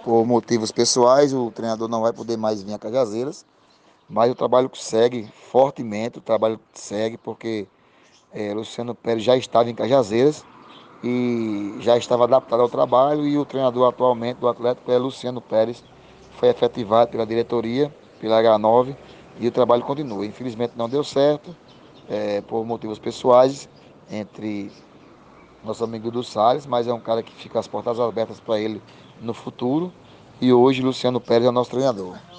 Por motivos pessoais, o treinador não vai poder mais vir a Cajazeiras, mas o trabalho segue fortemente, o trabalho segue porque Luciano Pérez já estava em Cajazeiras e já estava adaptado ao trabalho, e o treinador atualmente do Atlético é Luciano Pérez, foi efetivado pela diretoria, pela H9, e o trabalho continua. Infelizmente não deu certo, por motivos pessoais, entre nosso amigo Dudu Salles, mas é um cara que fica as portas abertas para ele no futuro, e hoje Luciano Pérez é o nosso treinador.